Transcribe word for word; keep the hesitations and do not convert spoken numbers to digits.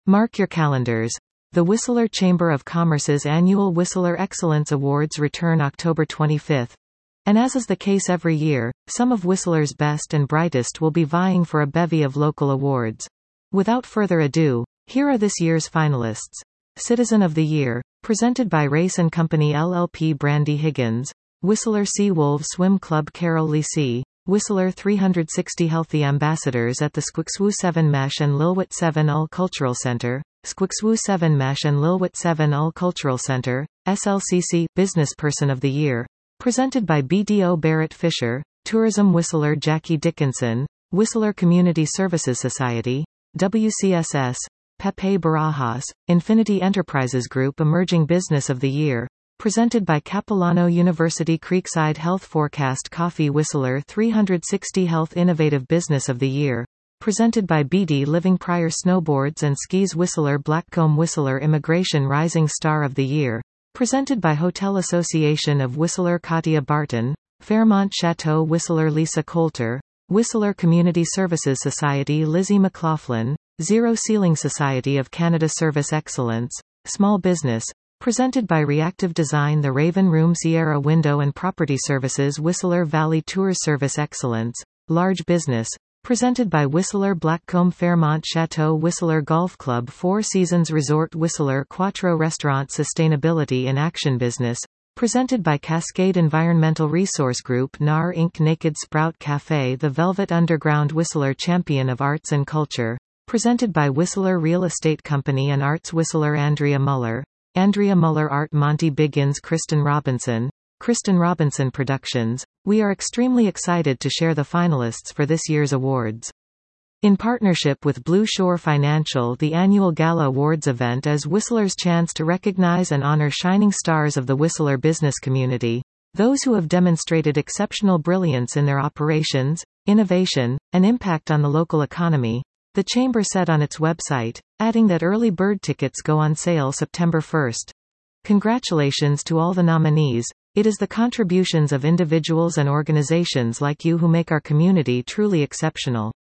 Mark your calendars. The Whistler Chamber of Commerce's annual Whistler Excellence Awards return October twenty-fifth. And as is the case every year, some of Whistler's best and brightest will be vying for a bevy of local awards. Without further ado, here are this year's finalists. Citizen of the Year, presented by Race and Company L L P Brandy Higgins, Whistler Sea Wolves Swim Club Carol Lisi, Whistler three sixty Healthy Ambassadors at the Squixwoo seven Mesh and Lilwit seven Ull Cultural Center, Squixwoo seven Mesh and Lilwit seven Ull Cultural Center, S L C C, Business Person of the Year, presented by B D O Barrett Fisher, Tourism Whistler Jackie Dickinson, Whistler Community Services Society, W C S S, Pepe Barajas, Infinity Enterprises Group Emerging Business of the Year, presented by Capilano University Creekside Health Forecast Coffee Whistler three sixty Health Innovative Business of the Year, presented by B D Living Prior Snowboards and Skis Whistler Blackcomb Whistler Immigration Rising Star of the Year, presented by Hotel Association of Whistler Katia Barton, Fairmont Chateau Whistler Lisa Coulter, Whistler Community Services Society Lizzie McLaughlin, Zero Ceiling Society of Canada Service Excellence, Small Business, presented by Reactive Design The Raven Room Sierra Window and Property Services Whistler Valley Tours Service Excellence, Large Business, presented by Whistler Blackcomb Fairmont Chateau Whistler Golf Club Four Seasons Resort Whistler Quattro Restaurant Sustainability in Action Business, presented by Cascade Environmental Resource Group N A R Incorporated Naked Sprout Cafe The Velvet Underground Whistler Champion of Arts and Culture, presented by Whistler Real Estate Company and Arts Whistler Andrea Muller, Andrea Muller Art Monty Biggins Kristen Robinson, Kristen Robinson Productions. We are extremely excited to share the finalists for this year's awards. In partnership with Blue Shore Financial, the annual Gala Awards event is Whistler's chance to recognize and honor shining stars of the Whistler business community, those who have demonstrated exceptional brilliance in their operations, innovation, and impact on the local economy, the Chamber said on its website, adding that early bird tickets go on sale September first. Congratulations to all the nominees. It is the contributions of individuals and organizations like you who make our community truly exceptional.